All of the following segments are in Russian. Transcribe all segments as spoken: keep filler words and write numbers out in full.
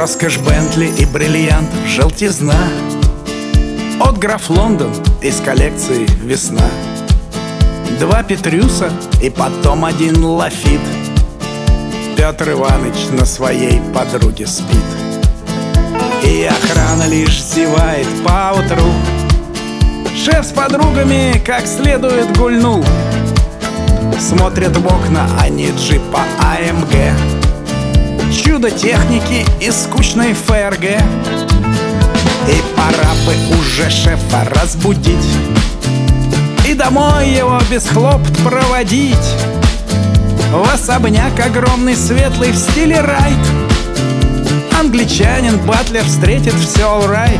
Роскошь Бентли и бриллиант, желтизна. От граф Лондон из коллекции «Весна». Два Петрюса и потом один Лафит. Петр Иваныч на своей подруге спит. И охрана лишь зевает поутру. Шеф с подругами как следует гульнул. Смотрят в окна они джипа А М Г. Чудо техники и скучной Ф Р Г. И пора бы уже шефа разбудить и домой его без хлопот проводить в особняк огромный, светлый, в стиле райт. Англичанин Батлер встретит все alright.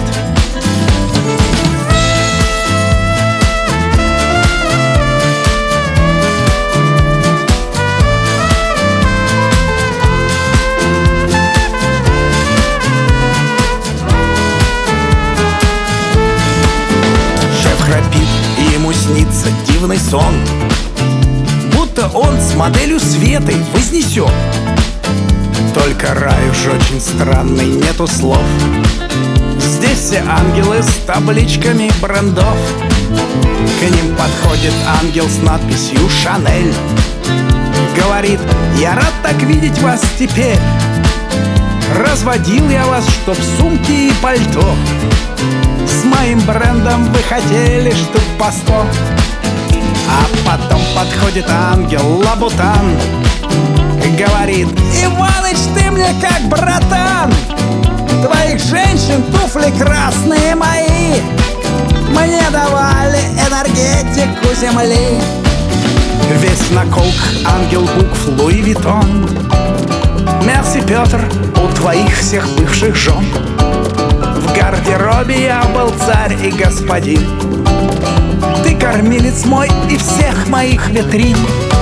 Шеф храпит, и ему снится дивный сон, будто он с моделью Светой вознесен. Только рай уж очень странный, нету слов. Здесь все ангелы с табличками брендов. К ним подходит ангел с надписью «Шанель». Говорит: я рад так видеть вас теперь. Разводил я вас, чтоб сумки и пальто. С моим брендом вы хотели штук по сто. А потом подходит ангел Лабутан. Говорит: Иваныч, ты мне как братан. Твоих женщин туфли красные мои мне давали энергетику земли. Весь на колк ангел букв Луи Виттон. Мерси, Петр, у твоих всех бывших жен. В гардеробе я был царь и господин. Ты кормилец мой и всех моих витрин.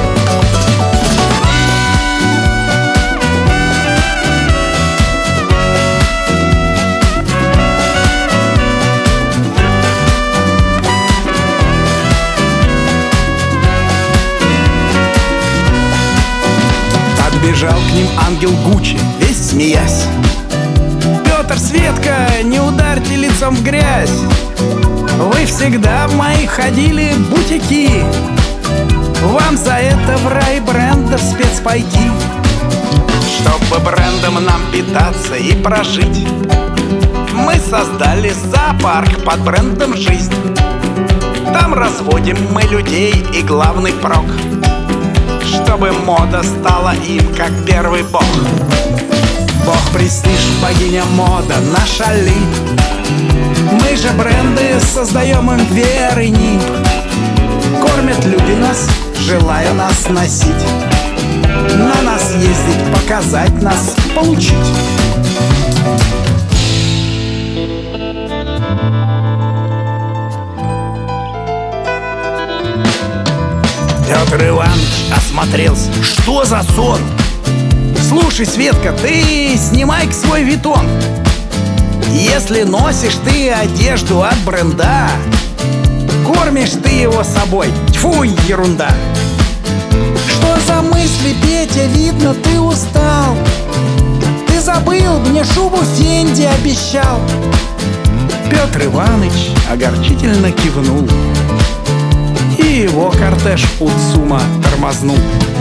Бежал к ним ангел Гуччи, весь смеясь: Петр, Светка, не ударьте лицом в грязь. Вы всегда в мои ходили бутики. Вам за это в рай брендов спецпайки. Чтобы брендом нам питаться и прожить, мы создали зоопарк под брендом «Жизнь». Там разводим мы людей и главный прок, чтобы мода стала им как первый бог. Бог престиж, богиня мода, наша ли. Мы же бренды создаем им веры нип. Кормят люди нас, желая нас носить, на нас ездить, показать нас, получить. Петр Иванович осмотрелся. Что за сон? Слушай, Светка, ты снимай-ка свой Виттон. Если носишь ты одежду от бренда, кормишь ты его собой. Тьфу, ерунда. Что за мысли, Петя, видно, ты устал. Ты забыл, мне шубу Фенди обещал. Петр Иванович огорчительно кивнул, и его кортеж у ЦУМа тормознул.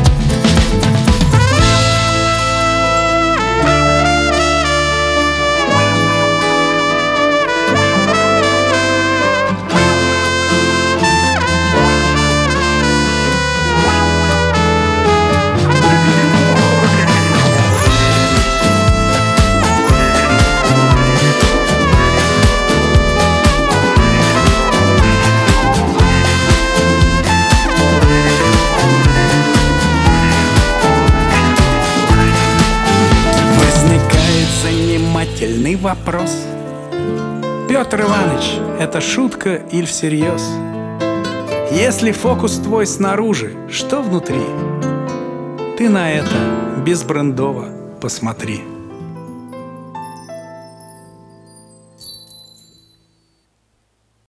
Занимательный вопрос: Петр Иванович, это шутка или всерьез? Если фокус твой снаружи, что внутри? Ты на это безбрендово посмотри.